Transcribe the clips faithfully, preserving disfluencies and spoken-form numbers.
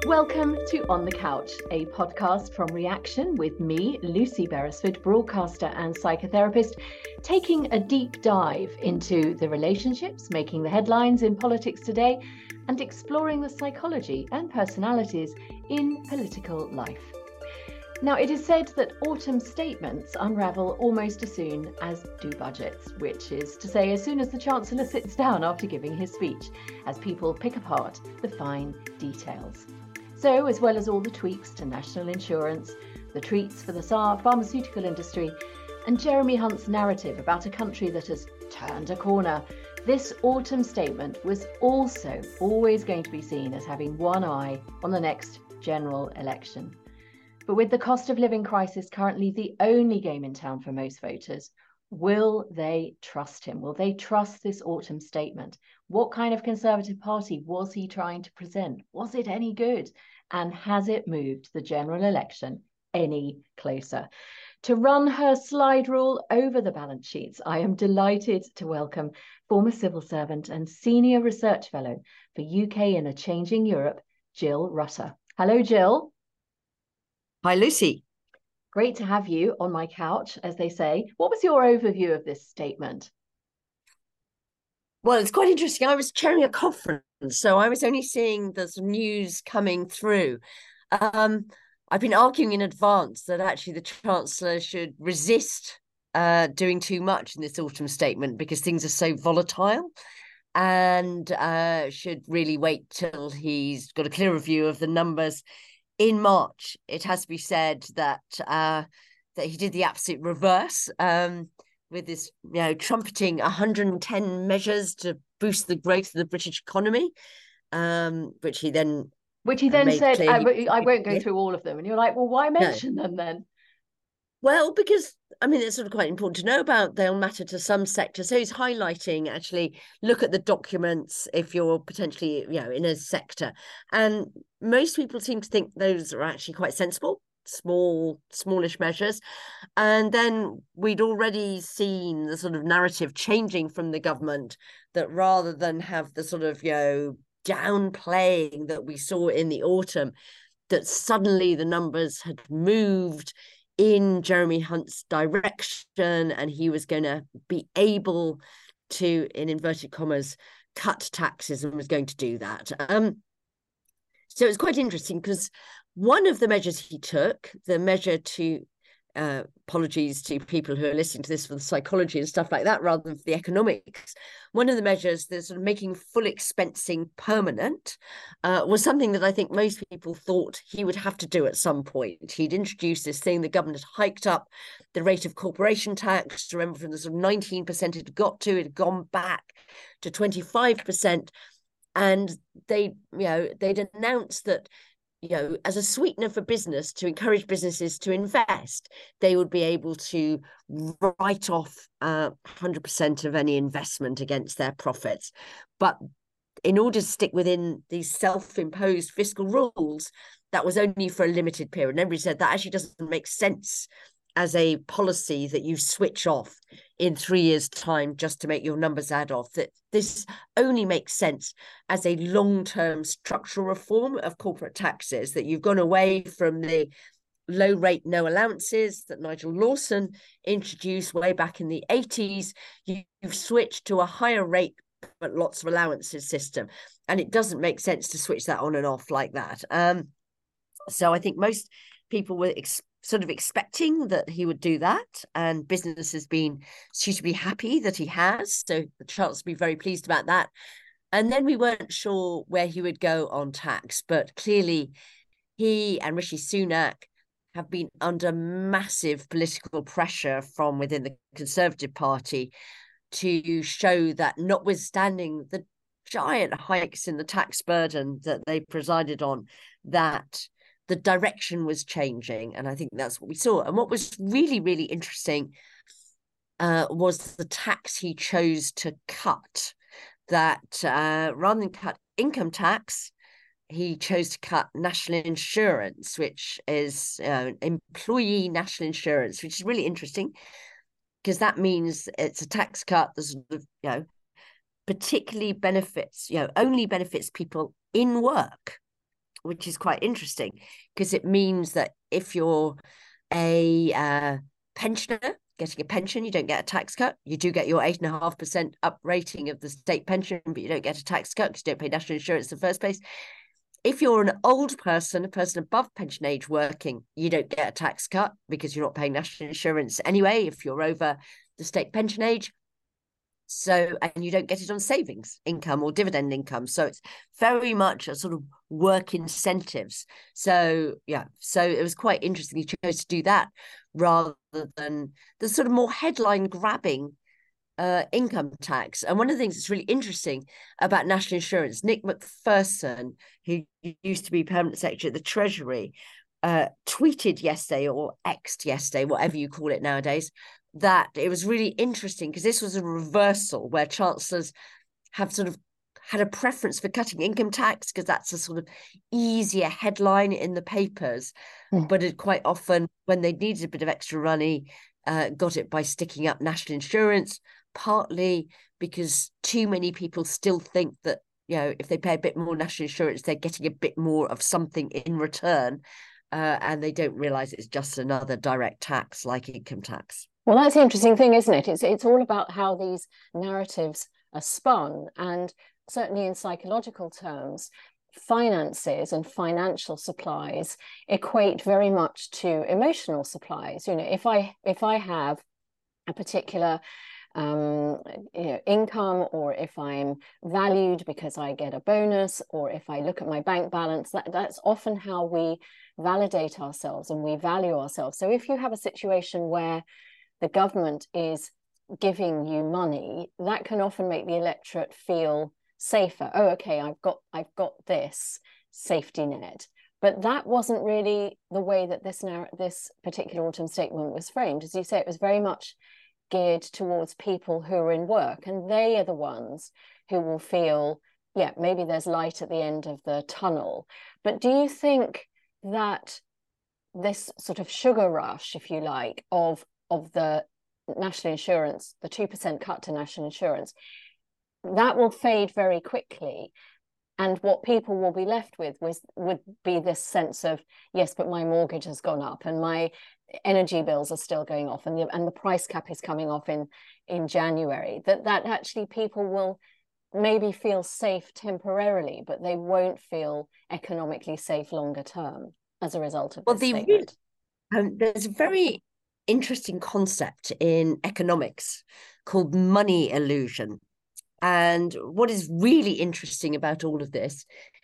Welcome to On the Couch, a podcast from Reaction with me, Lucy Beresford, broadcaster and psychotherapist, taking a deep dive into the relationships making the headlines in politics today and exploring the psychology and personalities in political life. Now, it is said that autumn statements unravel almost as soon as do budgets, which is to say as soon as the Chancellor sits down after giving his speech, as people pick apart the fine details. So, as well as all the tweaks to national insurance, the treats for the pharmaceutical industry, and Jeremy Hunt's narrative about a country that has turned a corner, this autumn statement was also always going to be seen as having one eye on the next general election. But with the cost of living crisis currently the only game in town for most voters, will they trust him? Will they trust this autumn statement? What kind of Conservative Party was he trying to present? Was it any good? And has it moved the general election any closer? To run her slide rule over the balance sheets, I am delighted to welcome former civil servant and senior research fellow for U K in a Changing Europe, Jill Rutter. Hello, Jill. Hi, Lucy. Great to have you on my couch, as they say. What was your overview of this statement? Well, it's quite interesting. I was chairing a conference, so I was only seeing the news coming through. Um, I've been arguing in advance that actually the Chancellor should resist uh, doing too much in this autumn statement because things are so volatile, and uh, should really wait till he's got a clearer view of the numbers. In March, it has to be said that uh, that he did the absolute reverse um, with this, you know, trumpeting one hundred ten measures to boost the growth of the British economy, um, which he then which he then said, I, he, I won't go through all of them. And you're like, well, why mention no. them then? Well, because, I mean, it's sort of quite important to know about. They'll matter to some sectors. So he's highlighting, actually, look at the documents if you're potentially, you know, in a sector. And most people seem to think those are actually quite sensible, small, smallish measures. And then we'd already seen the sort of narrative changing from the government, that rather than have the sort of, you know, downplaying that we saw in the autumn, that suddenly the numbers had moved in Jeremy Hunt's direction, and he was going to be able to, in inverted commas, cut taxes, and was going to do that. Um, so it's quite interesting because one of the measures he took, the measure to, uh, apologies to people who are listening to this for the psychology and stuff like that, rather than for the economics, one of the measures, the sort of making full expensing permanent, uh, was something that I think most people thought he would have to do at some point. He'd introduced this thing, the government had hiked up the rate of corporation tax. Remember, from the sort of nineteen percent it had got to, it had gone back to twenty-five percent. And they, you know, they'd announced that, you know, as a sweetener for business, to encourage businesses to invest, they would be able to write off uh, one hundred percent of any investment against their profits. But in order to stick within these self-imposed fiscal rules, that was only for a limited period. And everybody said that actually doesn't make sense as a policy, that you switch off in three years' time just to make your numbers add off. That this only makes sense as a long-term structural reform of corporate taxes, that you've gone away from the low rate, no allowances that Nigel Lawson introduced way back in the eighties. You've switched to a higher rate but lots of allowances system. And it doesn't make sense to switch that on and off like that. Um, so I think most people were ex- sort of expecting that he would do that, and business has been suitably happy that he has. So the Chancellor will be very pleased about that. And then we weren't sure where he would go on tax, but clearly he and Rishi Sunak have been under massive political pressure from within the Conservative Party to show that, notwithstanding the giant hikes in the tax burden that they presided on, that the direction was changing. And I think that's what we saw. And what was really, really interesting uh, was the tax he chose to cut. That uh, rather than cut income tax, he chose to cut national insurance, which is uh, employee national insurance, which is really interesting, because that means it's a tax cut that sort of, you know, particularly benefits, you know, only benefits people in work, which is quite interesting because it means that if you're a uh, pensioner getting a pension, you don't get a tax cut. You do get your eight and a half percent up rating of the state pension, but you don't get a tax cut because you don't pay national insurance in the first place. If you're an old person, a person above pension age working, you don't get a tax cut because you're not paying national insurance anyway if you're over the state pension age. So, and you don't get it on savings income or dividend income. So it's very much a sort of work incentives. So, yeah, so it was quite interesting. He chose to do that rather than the sort of more headline grabbing uh, income tax. And one of the things that's really interesting about national insurance, Nick Macpherson, who used to be permanent secretary at the Treasury, uh, tweeted yesterday or X'd yesterday, whatever you call it nowadays, that it was really interesting because this was a reversal where chancellors have sort of had a preference for cutting income tax because that's a sort of easier headline in the papers, mm. but it quite often, when they needed a bit of extra money, uh, got it by sticking up national insurance, partly because too many people still think that, you know, if they pay a bit more national insurance, they're getting a bit more of something in return, uh, and they don't realise it's just another direct tax like income tax. Well, that's the interesting thing, isn't it? It's it's all about how these narratives are spun. And certainly in psychological terms, finances and financial supplies equate very much to emotional supplies. You know, if I if I have a particular um, you know, income, or if I'm valued because I get a bonus, or if I look at my bank balance, that, that's often how we validate ourselves and we value ourselves. So if you have a situation where the government is giving you money, that can often make the electorate feel safer. Oh, okay, I've got I've got this safety net. But that wasn't really the way that this narr- this particular autumn statement was framed. As you say, it was very much geared towards people who are in work, and they are the ones who will feel, yeah, maybe there's light at the end of the tunnel. But do you think that this sort of sugar rush, if you like, of of the national insurance, the two percent cut to national insurance, that will fade very quickly? And what people will be left with was, would be this sense of, yes, but my mortgage has gone up and my energy bills are still going off, and the, and the price cap is coming off in, in January, that, that actually people will maybe feel safe temporarily, but they won't feel economically safe longer term as a result of well, this the, statement. Um, there's a very interesting concept in economics called money illusion. And what is really interesting about all of this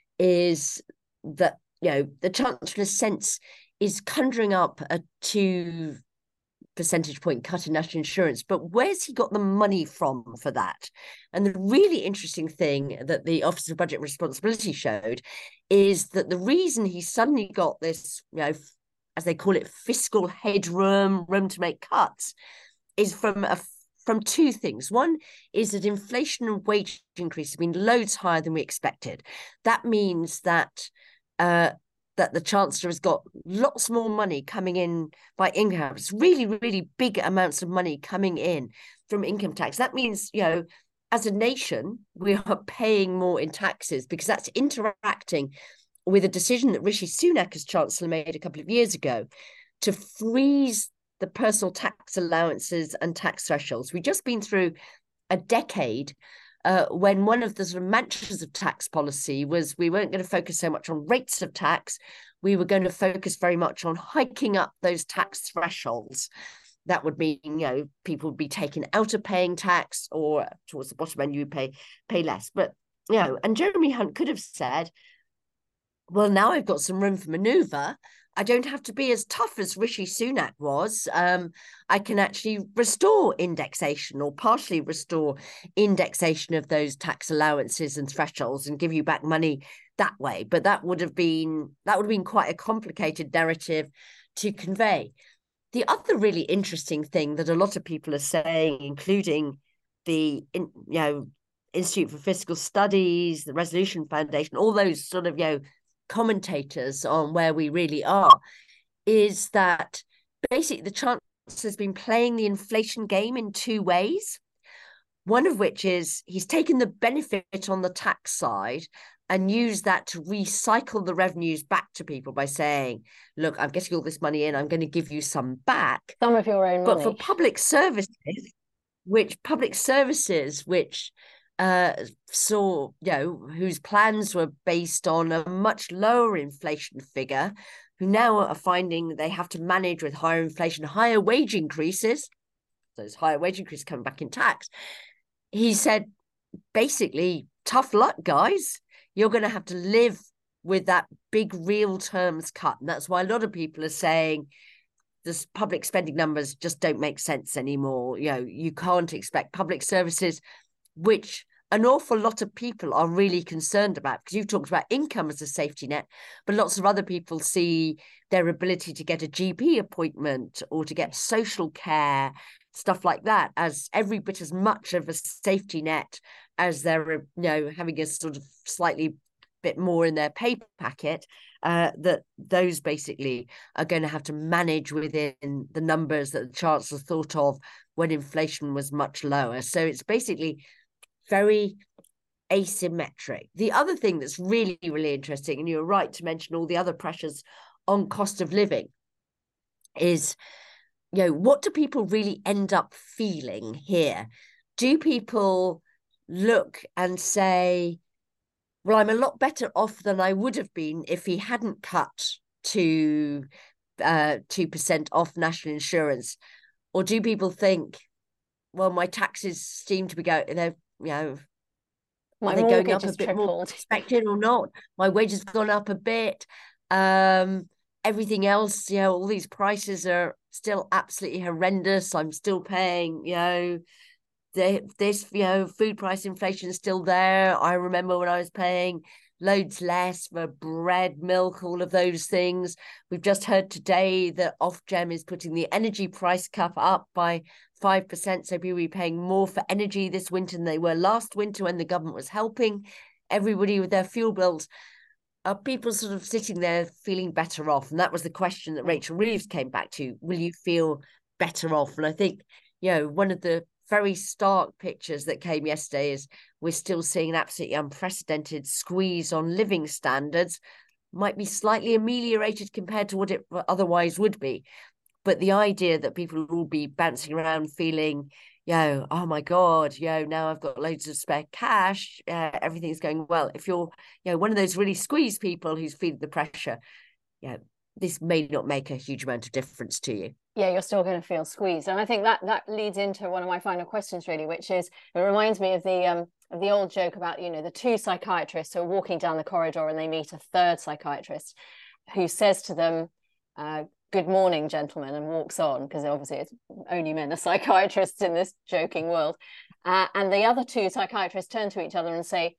is that, you know, the Chancellor's sense is conjuring up a two percentage point cut in national insurance, but where's he got the money from for that? And the really interesting thing that the Office of Budget Responsibility showed is that the reason he suddenly got this, you know, as they call it, fiscal headroom, room to make cuts, is from a from two things. One is that inflation and wage increase have been loads higher than we expected. That means that uh, that the Chancellor has got lots more money coming in by income. It's really, really big amounts of money coming in from income tax. That means, you know, as a nation, we are paying more in taxes because that's interacting with a decision that Rishi Sunak as Chancellor made a couple of years ago to freeze the personal tax allowances and tax thresholds. We've just been through a decade uh, when one of the sort of mantras of tax policy was we weren't going to focus so much on rates of tax, we were going to focus very much on hiking up those tax thresholds. That would mean, you know, people would be taken out of paying tax, or towards the bottom end, you would pay, pay less. But, you know, and Jeremy Hunt could have said, well, now I've got some room for manoeuvre. I don't have to be as tough as Rishi Sunak was. Um, I can actually restore indexation or partially restore indexation of those tax allowances and thresholds and give you back money that way. But that would have been that would have been quite a complicated narrative to convey. The other really interesting thing that a lot of people are saying, including the you know Institute for Fiscal Studies, the Resolution Foundation, all those sort of you know commentators on where we really are, is that basically the Chancellor has been playing the inflation game in two ways. One of which is he's taken the benefit on the tax side and use that to recycle the revenues back to people by saying, look, I'm getting all this money in, I'm going to give you some back. Some of your own money. But for public services, which public services, which uh, saw, you know, whose plans were based on a much lower inflation figure, who now are finding they have to manage with higher inflation, higher wage increases, those higher wage increases coming back in tax. He said, basically, tough luck, guys. You're going to have to live with that big real terms cut. And that's why a lot of people are saying this public spending numbers just don't make sense anymore. You know, you can't expect public services, which an awful lot of people are really concerned about, because you've talked about income as a safety net, but lots of other people see their ability to get a G P appointment or to get social care, stuff like that, as every bit as much of a safety net as they're, you know, having a sort of slightly bit more in their pay packet, uh, that those basically are going to have to manage within the numbers that the Chancellor thought of when inflation was much lower. So it's basically very asymmetric. The other thing that's really, really interesting, and you're right to mention all the other pressures on cost of living, is, you know, what do people really end up feeling here? Do people look and say, well, I'm a lot better off than I would have been if he hadn't cut to uh, two percent off national insurance? Or do people think, well, my taxes seem to be going, they're, you know, my are they going up a bit tripled. more than expected or not? My wages have gone up a bit. Um, everything else, you know, all these prices are still absolutely horrendous. I'm still paying, you know, the, this, you know, food price inflation is still there. I remember when I was paying loads less for bread, milk, all of those things. We've just heard today that Ofgem is putting the energy price cap up by five percent. So people will be paying more for energy this winter than they were last winter when the government was helping everybody with their fuel bills. Are people sort of sitting there feeling better off? And that was the question that Rachel Reeves came back to. Will you feel better off? And I think, you know, one of the very stark pictures that came yesterday is we're still seeing an absolutely unprecedented squeeze on living standards. Might be slightly ameliorated compared to what it otherwise would be. But the idea that people will be bouncing around feeling, you know, oh my God, you know, now I've got loads of spare cash, uh, everything's going well. If you're, you know, one of those really squeezed people who's feeling the pressure, you know, this may not make a huge amount of difference to you. Yeah, you're still going to feel squeezed. And I think that that leads into one of my final questions, really, which is, it reminds me of the um of the old joke about, you know, the two psychiatrists who are walking down the corridor and they meet a third psychiatrist who says to them, uh, good morning, gentlemen, and walks on, because obviously it's only men are psychiatrists in this joking world. Uh, and the other two psychiatrists turn to each other and say,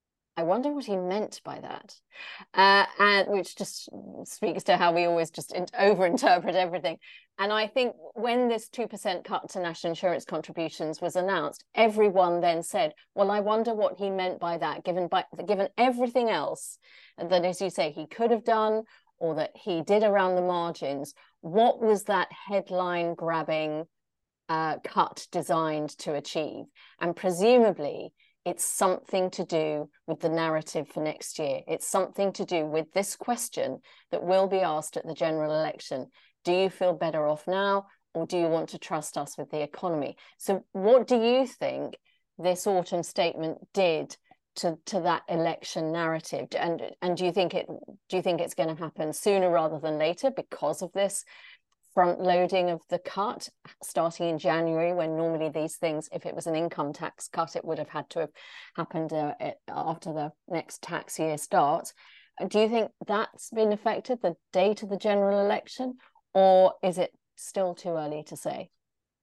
I wonder what he meant by that, uh, and which just speaks to how we always just over-interpret everything. And I think when this two percent cut to national insurance contributions was announced, everyone then said, well, I wonder what he meant by that, given, by, given everything else that, as you say, he could have done or that he did around the margins. What was that headline-grabbing uh, cut designed to achieve? And presumably, it's something to do with the narrative for next year. It's something to do with this question that will be asked at the general election. Do you feel better off now, or do you want to trust us with the economy? So what do you think this autumn statement did to, to that election narrative? And, and do you think it do you think it's going to happen sooner rather than later because of this front loading of the cut starting in January, when normally these things, if it was an income tax cut, it would have had to have happened uh, after the next tax year starts? Do you think that's been affected, the date of the general election, or is it still too early to say?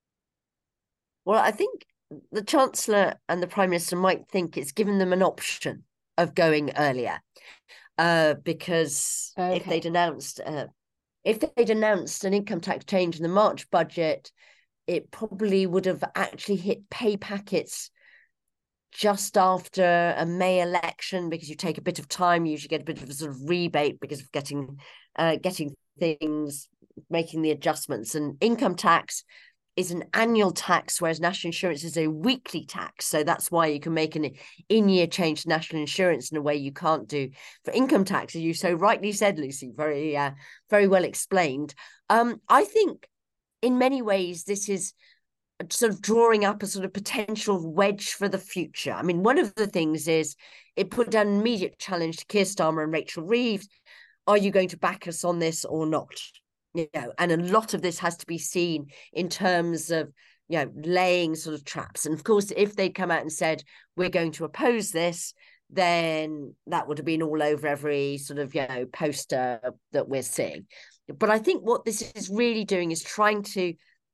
Well, I think the Chancellor and the Prime Minister might think it's given them an option of going earlier, uh, because okay. if they'd announced uh, If they'd announced an income tax change in the March budget, it probably would have actually hit pay packets just after a May election, because you take a bit of time, you usually get a bit of a sort of rebate because of getting uh, getting things, making the adjustments. And income tax is an annual tax, whereas national insurance is a weekly tax. So that's why you can make an in-year change to national insurance in a way you can't do for income tax, as you so rightly said, Lucy. Very, uh, very well explained. Um, I think in many ways this is sort of drawing up a sort of potential wedge for the future. I mean, one of the things is it put down an immediate challenge to Keir Starmer and Rachel Reeves. Are you going to back us on this or not? You know, and a lot of this has to be seen in terms of, you know, laying sort of traps. And of course, if they'd come out and said, we're going to oppose this, then that would have been all over every sort of, you know, poster that we're seeing. But I think what this is really doing is trying to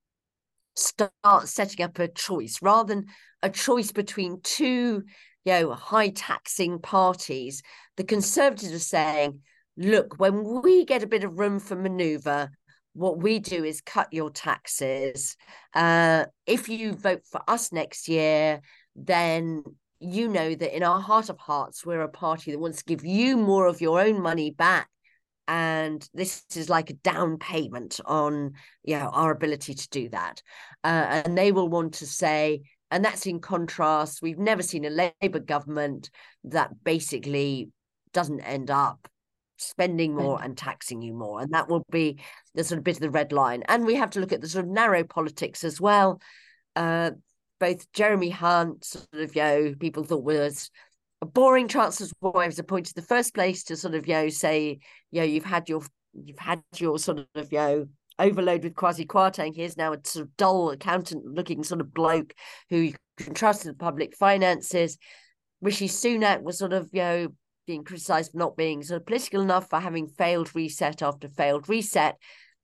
start setting up a choice rather than a choice between two, you know, high taxing parties. The Conservatives are saying, look, when we get a bit of room for manoeuvre, what we do is cut your taxes. Uh, if you vote for us next year, then you know that in our heart of hearts, we're a party that wants to give you more of your own money back. And this is like a down payment on, you know, our ability to do that. Uh, and they will want to say, and that's in contrast, we've never seen a Labour government that basically doesn't end up spending more and taxing you more. And that will be the sort of bit of the red line. And we have to look at the sort of narrow politics as well. Uh, both Jeremy Hunt, sort of, you know, people thought was a boring Chancellor's wife, was appointed in the first place to sort of, you know, say, you know, you've had your, you've had your sort of, you know, overload with Kwasi Kwarteng. Here's now a sort of dull accountant looking sort of bloke who you can trust in the public finances. Rishi Sunak was sort of, you know, being criticised for not being sort of political enough, for having failed reset after failed reset.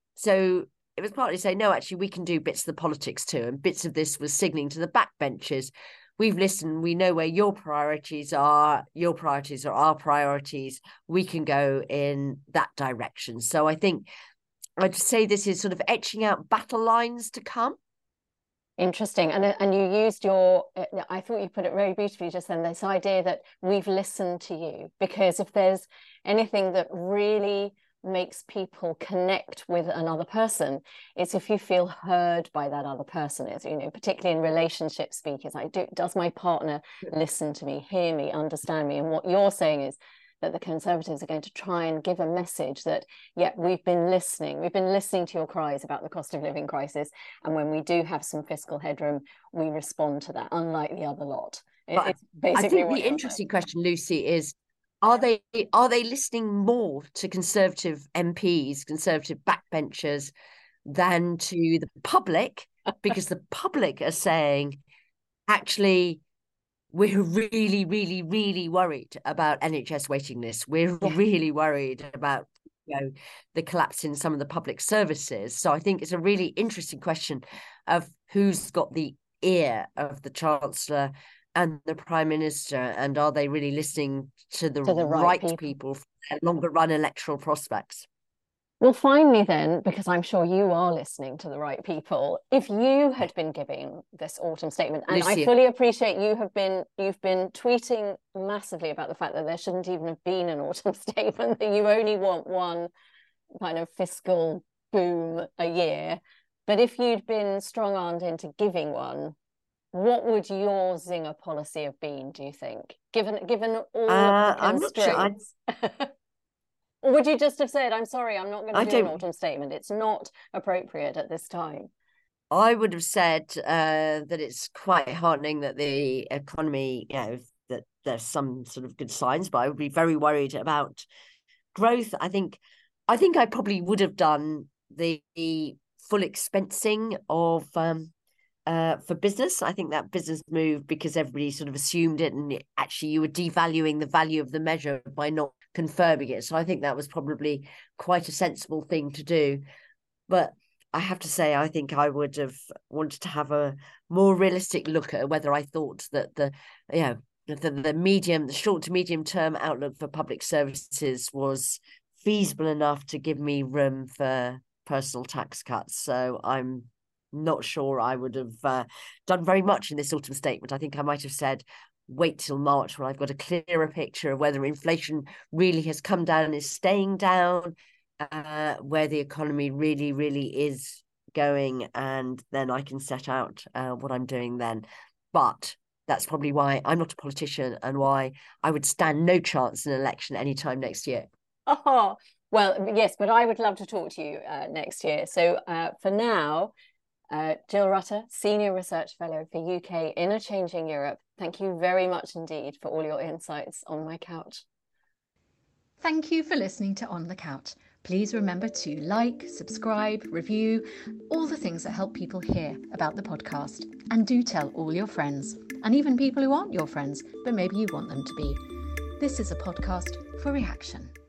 So it was partly say, no, actually, we can do bits of the politics too. And bits of this was signalling to the backbenchers, we've listened, we know where your priorities are, your priorities are our priorities, we can go in that direction. So I think I'd say this is sort of etching out battle lines to come. Interesting. And, and you used your, I thought you put it very beautifully just then, this idea that we've listened to you, because if there's anything that really makes people connect with another person, it's if you feel heard by that other person. Is, you know, particularly in relationship speak, is like, do, does my partner listen to me, hear me, understand me? And what you're saying is that the Conservatives are going to try and give a message that, yeah, we've been listening. We've been listening to your cries about the cost of living crisis. And when we do have some fiscal headroom, we respond to that, unlike the other lot. It, it's basically I think the interesting saying. question, Lucy, is are they are they listening more to Conservative M Ps, Conservative backbenchers, than to the public? Because the public are saying, actually, we're really, really, really worried about N H S waiting lists. We're yeah. really worried about, you know, the collapse in some of the public services. So I think it's a really interesting question of who's got the ear of the Chancellor and the Prime Minister, and are they really listening to the, to the right, right people. people for their longer run electoral prospects? Well, finally then, because I'm sure you are listening to the right people, if you had been giving this autumn statement, and Lucia. I fully appreciate you have been, you've been tweeting massively about the fact that there shouldn't even have been an autumn statement, that you only want one kind of fiscal boom a year. But if you'd been strong-armed into giving one, what would your Zinger policy have been, do you think? Given, given all uh, the constraints. I'm not sure. Or would you just have said, I'm sorry, I'm not going to I do don't... an autumn statement. It's not appropriate at this time. I would have said uh, that it's quite heartening that the economy, you know, that there's some sort of good signs, but I would be very worried about growth. I think, I think I probably would have done the, the full expensing of um, uh, for business. I think that business move, because everybody sort of assumed it, and it, actually you were devaluing the value of the measure by not confirming it. So I think that was probably quite a sensible thing to do. But I have to say, I think I would have wanted to have a more realistic look at whether I thought that the, you know, the, the medium, the short to medium term outlook for public services was feasible enough to give me room for personal tax cuts. So I'm not sure I would have uh, done very much in this autumn statement. I think I might have said, wait till March when I've got a clearer picture of whether inflation really has come down and is staying down, uh, where the economy really, really is going, and then I can set out uh, what I'm doing then. But that's probably why I'm not a politician and why I would stand no chance in an election anytime next year. Oh, well, yes, but I would love to talk to you uh, next year. So uh, for now, uh, Jill Rutter, Senior Research Fellow for U K in a Changing Europe, thank you very much indeed for all your insights on my couch. Thank you for listening to On the Couch. Please remember to like, subscribe, review, all the things that help people hear about the podcast. And do tell all your friends, and even people who aren't your friends, but maybe you want them to be. This is a podcast for Reaction.